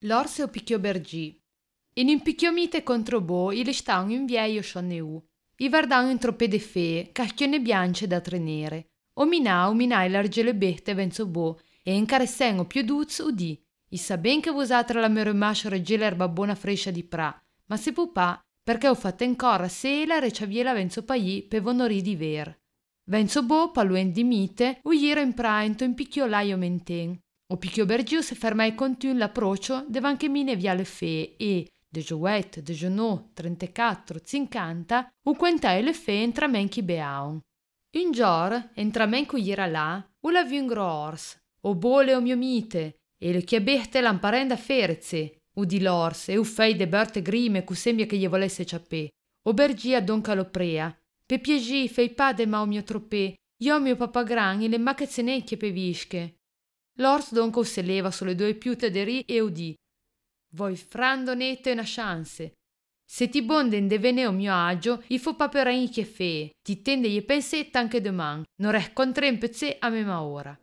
L'orso o picchio bergì. In un picchiomite contro bo, il stavano un vieio scionneu. I vardavano in troppe de fee, caschione biance da tre nere. O minai l'argele bette venzo bo, e in caressengo più duz udì. I sa ben che vosatra la mero mascio regge l'erba buona frescia di pra, ma se pupà, perché ho fatto ancora sela reciaviela venzo paì pe vonori di ver. Venzo bo, paluen di mite, uiro in praento in picchiolaio menten. O picchio bergiu se fermai contun l'approccio devan che mine via le fee e, de jouet, de genot, 34, 50, u quentai le fee entramen chi beaun. Un gior, entramen cu ira là, u la vu un gro ors, o bole o mio mite, e le chiabette l'amparenda fereze, udì l'ors, e u fei de berte grime cu sembia che gli volesse ciappè. O bergia donca lo prea, pe piegi fei pa de mau mio troppè, io mio papagran e le macchezenecchie pe vische. L'ors donca se leva sulle due piute de ri e udì. Voi frandonete una chance. Se ti bonden de vene o mio agio, i fo paperin che fee, ti tende je pensetta anche doman, non reh contrem pezze a mema ora.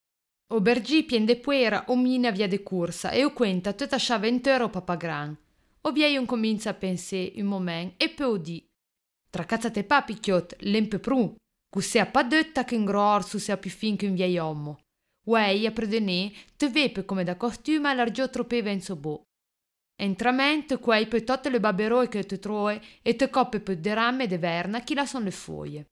O bergi pien de puera o mina via de cursa e o quenta tutta sciaventero papagran. O viei un comincia a pensè un moment e pe udì. Tracazzate pa picchiot, lempe pru, cu sea pa detta che un gro orsu sea più fin che un viei ommo. Uei, a predenè, te vepe come da costume allargiò tropeva in so bo. Entramente, quei per tutte le babberoe che te troe e te coppe per de rame de verna chi la son le foglie.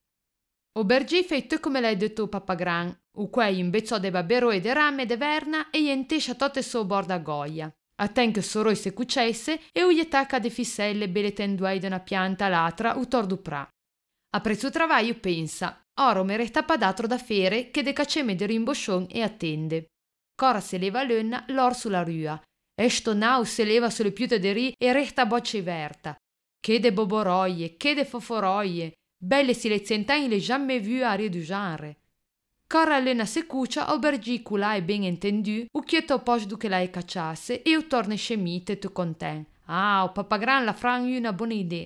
O bergi fei te come l'hai detto papagran, u quei imbezzò de babberoe de rame de verna e ientescia totte so borda goia. A ten che soroi se cucesse e u gli tacca de fisselle belle tenduei de una pianta l'altra u tordu pra. A prezzo travaglio pensa, oro me resta pa d'altro da fere che de caceme de rimboscion e attende. Cora se leva l'önna l'or sulla rua. E sto nau se leva sulle piute de ri e resta bocce verta. Che de boboroie, che de foforoie, belle si le cent'anni le jamais vu a rio du genre. Cora l'önna se cucia o bergicula e ben entendu, u chieto poch du che la e cacciasse e u torne scemite tu conten. Ah, o papagran la fran una buona idea.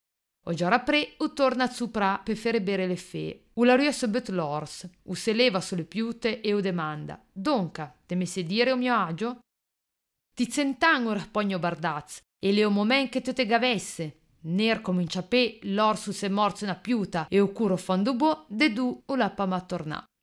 O già pre, u torna su pra per fare bere le fee. U la rua se bet l'ors, u se leva sulle piute e u demanda. Donca, te me se dire o mio agio? Ti cent'anni raspogno bardaz, e le o moment che te gavesse. Ner come in ciapè, l'orsu se morse una piuta e o curo fondo buo, de du u la pa ma tornà.